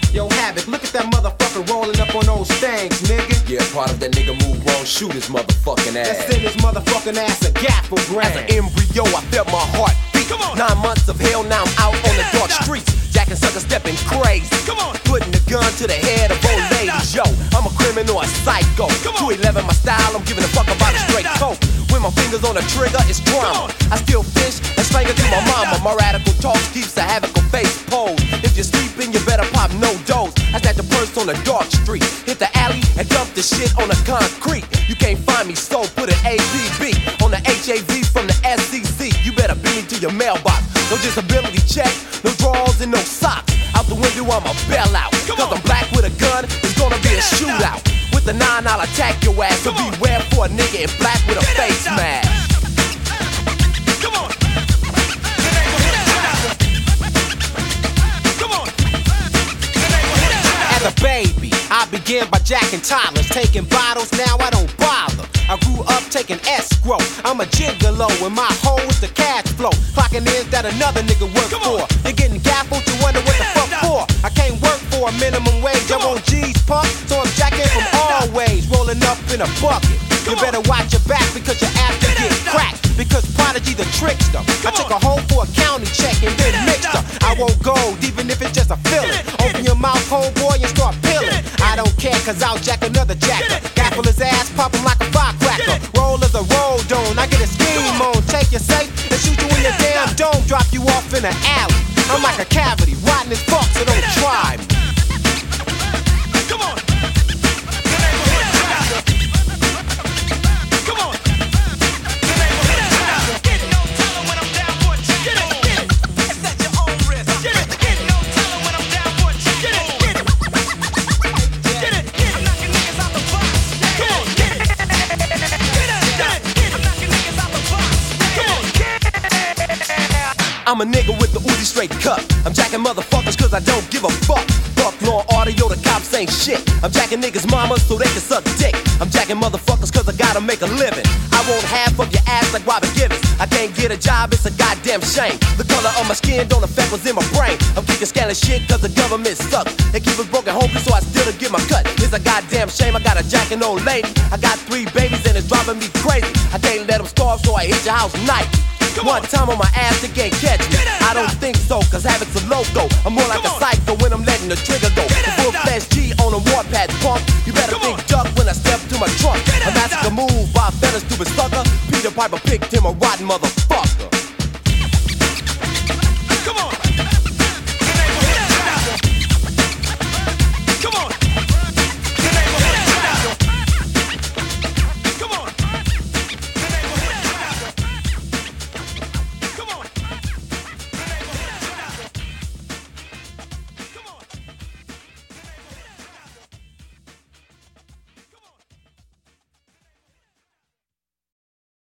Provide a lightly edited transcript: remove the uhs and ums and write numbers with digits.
Yo, Havoc, look at that motherfucker rolling up on those things, nigga. Yeah, part of that nigga move wrong, shoot his motherfucking ass. Let's send his motherfucking ass a gaffle grand. As an embryo, I felt my heart beat. 9 months of hell, now I'm out on the dark streets. Jacking suckers stepping crazy. Putting the gun to the head of old ladies. Yo, I'm a criminal, a psycho. 211 my style, I'm giving a fuck about a straight coat. When my fingers on the trigger, it's drama. I still fish and slang it to my mama. My radical talk keeps a havocal face pose. If you're sleeping, you better pop no dose. I snatch the purse on the dark street, hit the alley and dump the shit on the concrete. You can't find me, so put an ABB on the HAV from the SEC. You better beat me to your mailbox. No disability check, no drawers and no socks. Out the window, I'ma bail out. Cause I'm black with a gun, it's gonna be a shootout. With the 9, I'll attack your ass. So beware for a nigga in black with a face mask. Come on. As a baby, I began by jacking toddlers, taking bottles, now I don't bother. I grew up taking escrow, I'm a gigolo, and my hoe is the cash flow. Clocking in that another nigga work for. You're getting gaffled, you wonder what the fuck for. I can't work for a minimum wage, I want G's pump, so I'm jacking from all ways, rolling up in a bucket. You better watch your back because your ass can get cracked. Because Prodigy the trickster, I took her home for a county check and then mixed her. I won't gold, even if it's just a feeling. Open your mouth, homeboy, and start peeling. I don't care, cause I'll jack another jacker. Gaffle his ass, pop him like a firecracker. Roll as a roll dome, I get a scheme on. Take your safe and shoot you in your damn dome. Drop you off in an alley. I'm like a cavity, rotten as fuck, so don't try me. Come on. I'm a nigga with the Uzi straight cut. I'm jacking motherfuckers cause I don't give a fuck. Fuck law and order, yo, the cops ain't shit. I'm jacking niggas' mamas so they can suck dick. I'm jacking motherfuckers cause I gotta make a living. I want half of your ass like Robin Givens. I can't get a job, it's a goddamn shame. The color of my skin don't affect what's in my brain. I'm kicking scandalous shit cause the government sucks. They keep us broken hopeless so I still don't get my cut. It's a goddamn shame, I got a jacking old lady. I got 3 babies and it's driving me crazy. I can't let them starve so I hit your house Nike. One time on my ass, they can't catch me. I don't think so, cause Havoc's a loco. I'm more like a psycho when I'm letting the trigger go. The full-fledged G on a warpath pump. You better think duck when I step to my trunk. A massacre move by a fella stupid sucker. Peter Piper picked him a rotten motherfucker.